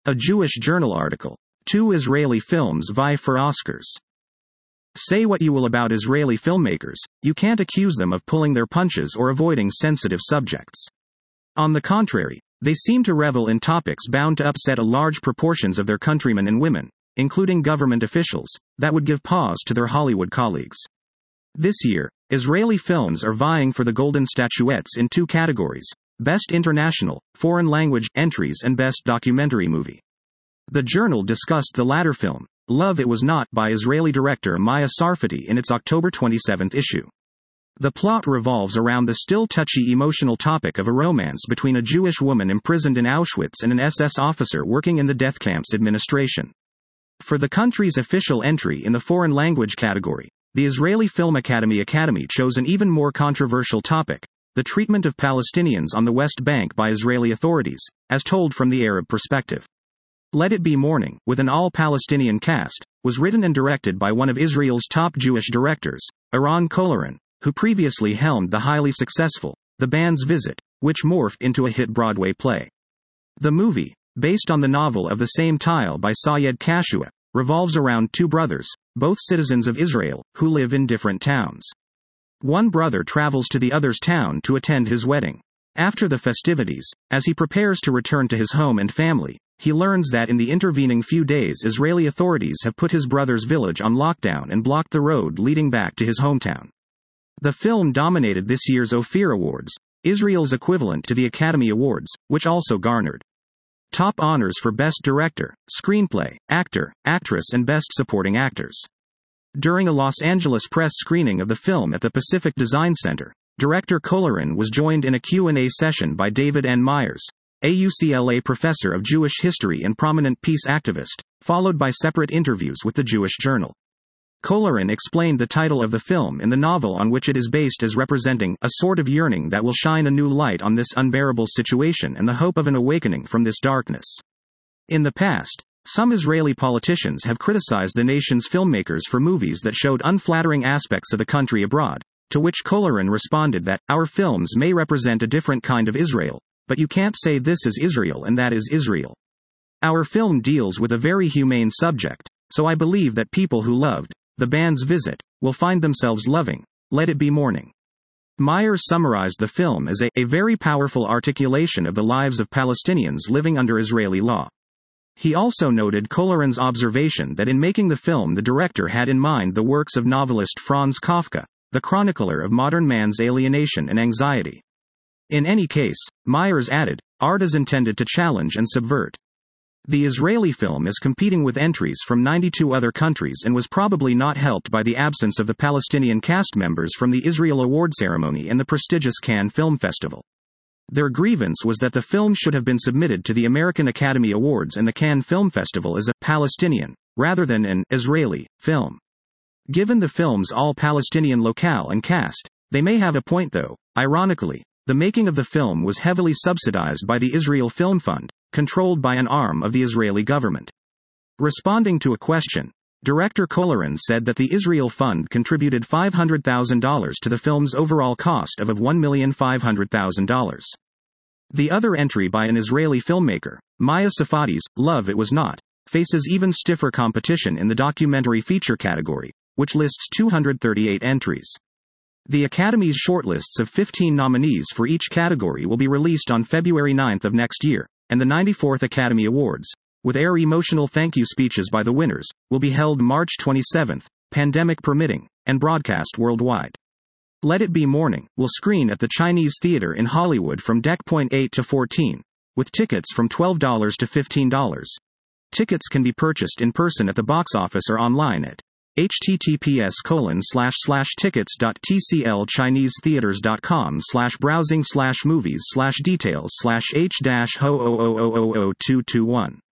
A Jewish Journal article. 2 Israeli films vie for Oscars. Say what you will about Israeli filmmakers, you can't accuse them of pulling their punches or avoiding sensitive subjects. On the contrary, they seem to revel in topics bound to upset a large proportions of their countrymen and women, including government officials, that would give pause to their Hollywood colleagues. This year, Israeli films are vying for the Golden Statuettes in 2 categories: Best International, Foreign Language entries and Best Documentary Movie. The Journal discussed the latter film, Love It Was Not, by Israeli director Maya Sarfati in its October 27 issue. The plot revolves around the still touchy emotional topic of a romance between a Jewish woman imprisoned in Auschwitz and an SS officer working in the death camp's administration. For the country's official entry in the Foreign Language category, the Israeli Film Academy chose an even more controversial topic: the treatment of Palestinians on the West Bank by Israeli authorities, as told from the Arab perspective. Let It Be Morning, with an all-Palestinian cast, was written and directed by one of Israel's top Jewish directors, Eran Kolarin, who previously helmed the highly successful The Band's Visit, which morphed into a hit Broadway play. The movie, based on the novel of the same title by Sayed Kashua, revolves around 2 brothers, both citizens of Israel, who live in different towns. One brother travels to the other's town to attend his wedding. After the festivities, as he prepares to return to his home and family, he learns that in the intervening few days Israeli authorities have put his brother's village on lockdown and blocked the road leading back to his hometown. The film dominated this year's Ophir Awards, Israel's equivalent to the Academy Awards, which also garnered top honors for Best Director, Screenplay, Actor, Actress and Best Supporting Actors. During a Los Angeles press screening of the film at the Pacific Design Center, director Kolarin was joined in a Q&A session by David N. Myers, a UCLA professor of Jewish history and prominent peace activist, followed by separate interviews with the Jewish Journal. Kolarin explained the title of the film in the novel on which it is based as representing a sort of yearning that will shine a new light on this unbearable situation and the hope of an awakening from this darkness. In the past, some Israeli politicians have criticized the nation's filmmakers for movies that showed unflattering aspects of the country abroad, to which Kolarin responded that, "Our films may represent a different kind of Israel, but you can't say this is Israel and that is Israel. Our film deals with a very humane subject, so I believe that people who loved The Band's Visit will find themselves loving Let It Be Morning." Myers summarized the film as a very powerful articulation of the lives of Palestinians living under Israeli law. He also noted Kolarin's observation that in making the film the director had in mind the works of novelist Franz Kafka, the chronicler of modern man's alienation and anxiety. In any case, Myers added, art is intended to challenge and subvert. The Israeli film is competing with entries from 92 other countries and was probably not helped by the absence of the Palestinian cast members from the Israel award ceremony and the prestigious Cannes Film Festival. Their grievance was that the film should have been submitted to the American Academy Awards and the Cannes Film Festival as a Palestinian, rather than an Israeli film. Given the film's all-Palestinian locale and cast, they may have a point though. Ironically, the making of the film was heavily subsidized by the Israel Film Fund, controlled by an arm of the Israeli government. Responding to a question, director Kolarin said that the Israel Fund contributed $500,000 to the film's overall cost of $1,500,000. The other entry by an Israeli filmmaker, Maya Sarfati's Love It Was Not, faces even stiffer competition in the documentary feature category, which lists 238 entries. The Academy's shortlists of 15 nominees for each category will be released on February 9 of next year, and the 94th Academy Awards, with emotional thank you speeches by the winners, will be held March 27, pandemic permitting, and broadcast worldwide. Let It Be Morning will screen at the Chinese Theater in Hollywood from Deck Point 8 to 14, with tickets from $12 to $15. Tickets can be purchased in person at the box office or online at https://tickets.tclchinesetheaters.com/browsing/movies/details/h-ho000221